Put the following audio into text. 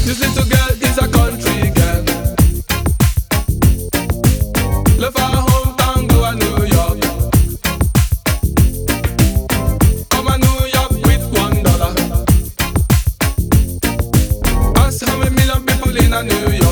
This little girl is a country girl. Left her hometown, go to New York. Come to New York with $1. Ask how many million people in a New York.